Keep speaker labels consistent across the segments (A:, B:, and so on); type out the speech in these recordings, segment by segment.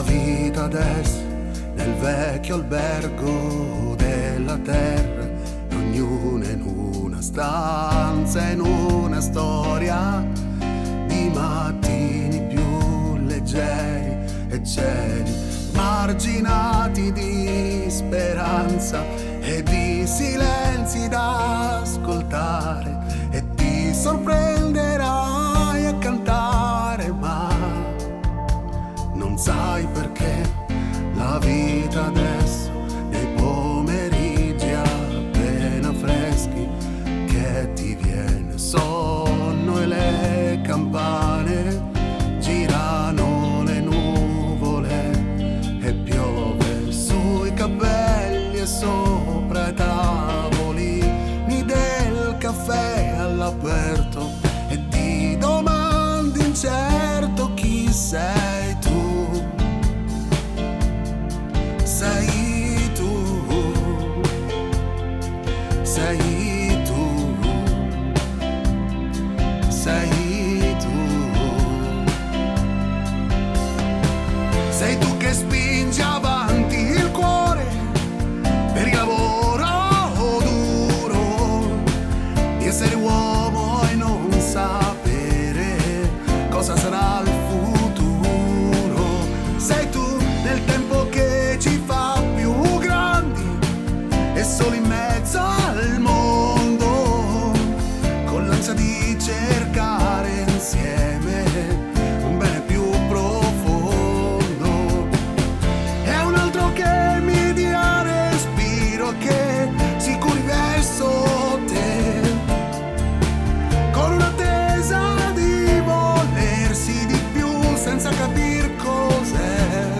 A: vita adesso nel vecchio albergo della terra, ognuno in una stanza, in una storia di mattini più leggeri e cieli marginati di speranza e di silenzi da ascoltare, e ti sorprenderai a cantare, ma non sai perché la vita adesso, nei pomeriggi appena freschi, che ti viene sonno e le campane girano le nuvole e piove sui capelli e sopra i tavolini del caffè all'aperto, e ti domandi incerto chi sei tu. Sei tu, sei tu, sei tu. Sei tu che spingi avanti il cuore per il lavoro duro di essere uomo e non sapere cosa sarà il futuro. Sei tu nel tempo che ci fa più grandi e solo in mezzo al mondo, con l'ansia di cercare insieme un bene più profondo. È un altro che mi dia respiro, che si curi verso te, con un'attesa di volersi di più senza capir cos'è.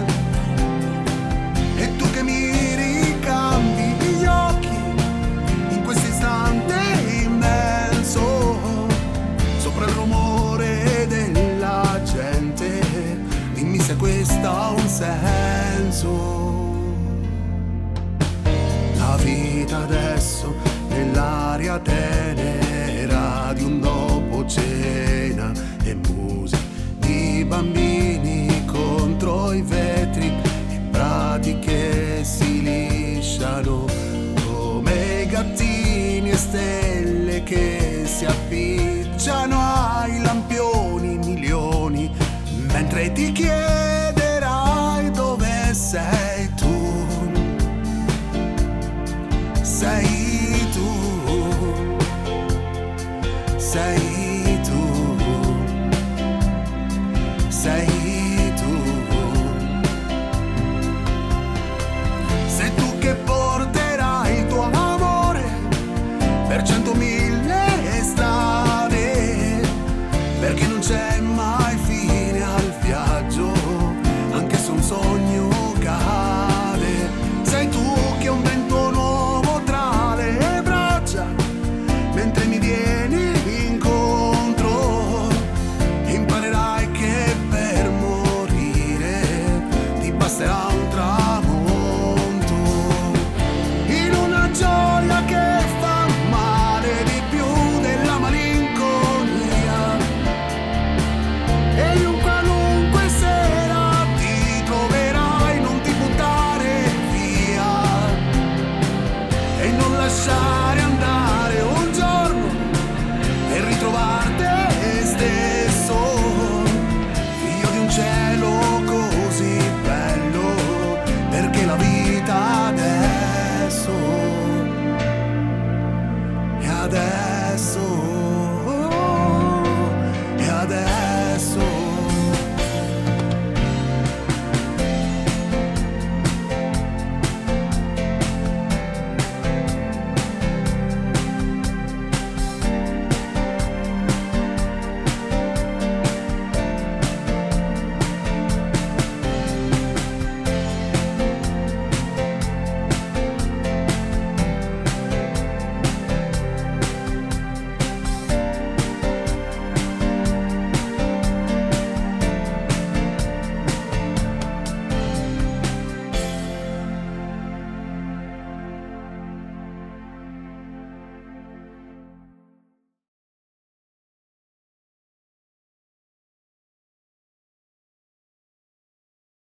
A: E tu che mi ricambi gli occhi in questo istante immenso, sopra il rumore della gente, dimmi se questo ha un senso. La vita adesso nell'aria tenera di un dopo cena e musica di bambini contro i vetri, prati che si lisciano come gattini e stelle che si appicciano ai lampioni, milioni, mentre ti chiedo